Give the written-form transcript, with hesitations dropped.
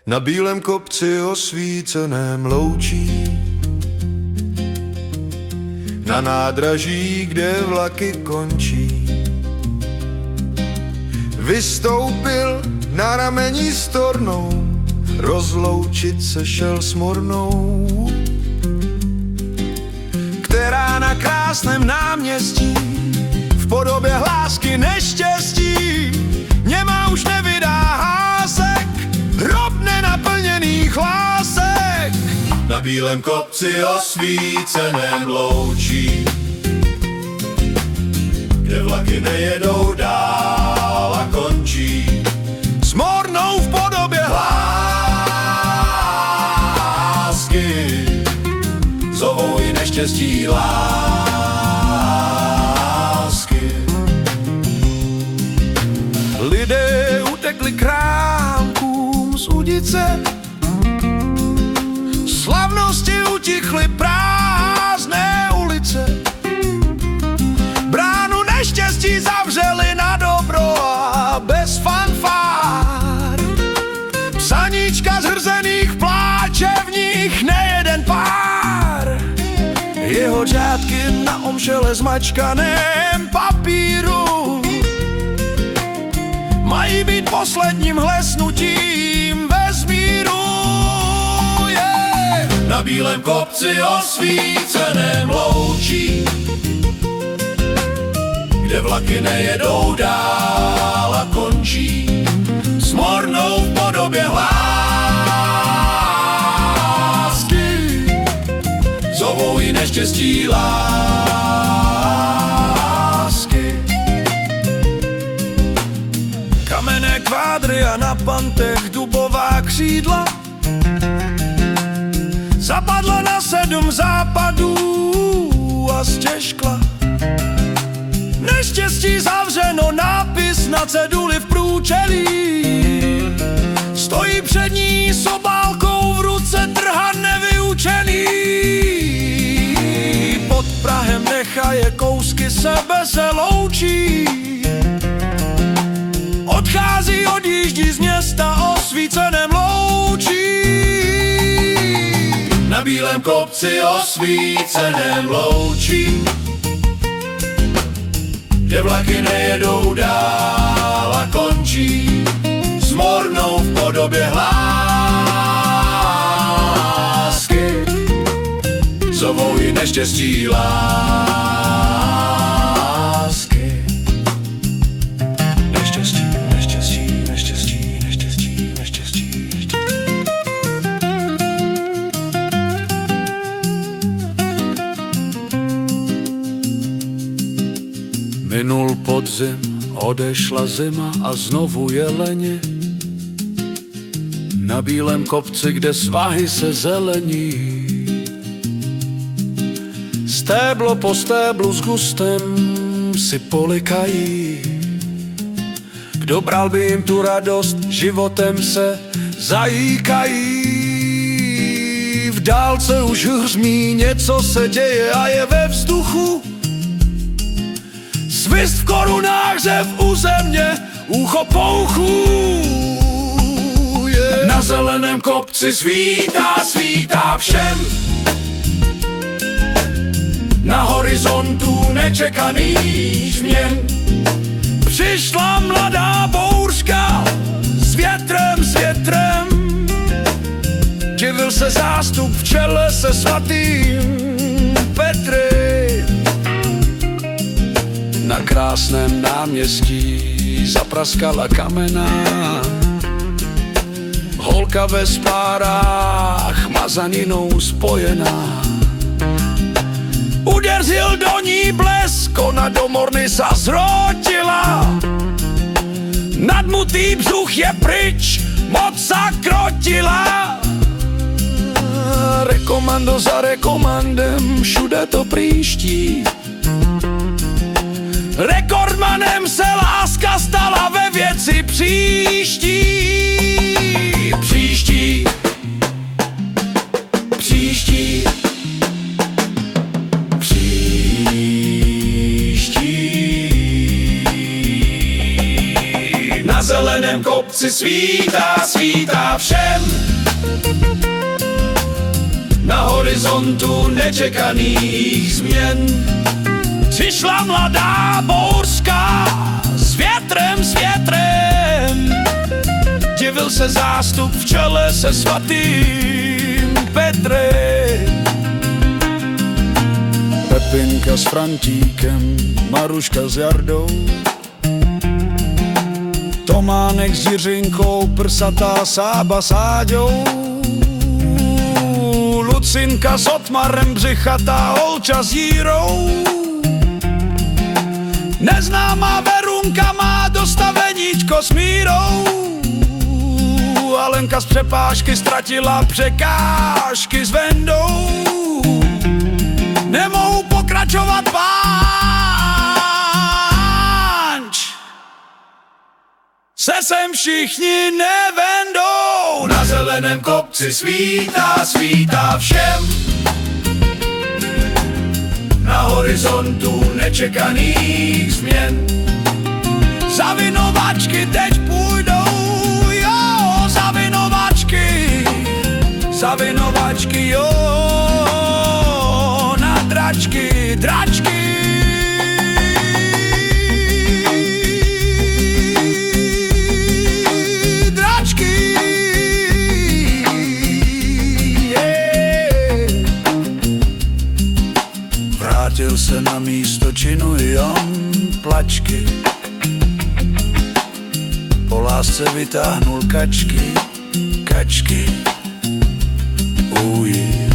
Na bílém kopci osvíceném loučí, na nádraží, kde vlaky končí, vystoupil na rameni stornou, rozloučit se šel s mornou, která na krásném náměstí v podobě hlásky neštěstí nemá už nevydá hásek, hrob nenaplněných lásek. Na bílém kopci osvíceném loučí, kde vlaky nejedou dál a končí, s mornou v podobě hlásky zovou i neštěstí lásky. Lidé utekli krámkům z ulice, slavnosti utichly prázdné ulice, bránu neštěstí zavřeli na dobro a bez fanfár. Psaníčka zhrzených pláče v nich nejeden pár, jeho řádky na omšele zmačkaném papíru mají být posledním hlesnutím vesmíru. Na bílém kopci osvíceném loučí, kde vlaky nejedou dál a končí, s mornou v podobě hlásky zovou i neštěstí lásky. Kamenné kvádry a na pantech dubová křídla zapadla na 7 západů a stěžkla. Neštěstí zavřeno, nápis na ceduli v průčelí, stojí před ní s obálkou v ruce trhat nevyučený. Pod prahem nechaje kousky sebe, se loučí, odchází, odjíždí z města osvíceném loučí. Na bílém kopci osvíceném loučí, kde vlaky nejedou dál a končí, s mornou v podobě hlásky zovou i neštěstí lásky. Neštěstí, neštěstí, neštěstí, neštěstí, neštěstí, neštěstí. Minul podzim, odešla zima a znovu jeleni. Na bílém kopci, kde svahy se zelení, stéblo po stéblu s gustem si polikají. Kdo bral by jim tu radost, životem se zajíkají. V dálce už hřmí, něco se děje a je ve vzduchu. Svist v korunách, řev u země, ucho pouchů. Na zeleném kopci svítá, svítá všem. Na horizontu nečekaných změn přišla mladá bouřka s větrem, s větrem. Divil se zástup v čele se svatým Petry. Na krásném náměstí zapraskala kamená holka ve spárách mazaninou spojená. Udeřil do ní blesk, ona do morny sa zrotila. Nadmutý břuch je pryč, moc sa krotila. Rekomando za rekomandem, všude to příští. Rekordmanem se láska stala ve věci příští. Příští, příští, příští. Na zeleném kopci kopci svítá, svítá všem. Na horizontu nečekaných změn přišla mladá bouřka s větrem, s větrem. Divil se zástup v čele se svatým Petrem. Pepinka s Frantíkem, Maruška s Jardou, Tománek s Jiřinkou, prsatá Sába s Áďou, Lucinka s Otmarem, břichatá Olča s Jírou. Neznámá Verunka má dostaveníčko s Mírou. Alenka z přepážky ztratila překážky s Vendou. Nemohu pokračovat, pánč, se sem všichni nevendou. Na zeleném kopci svítá, svítá všem. Na horizontu nečekaných změn. Zavinovačky teď půjdou, jo, zavinovačky, jo, na dračky, dračky. Vrátil se na místo činu Jan Plačky. Po lásce vytáhnul kačky, kačky. Oh yeah.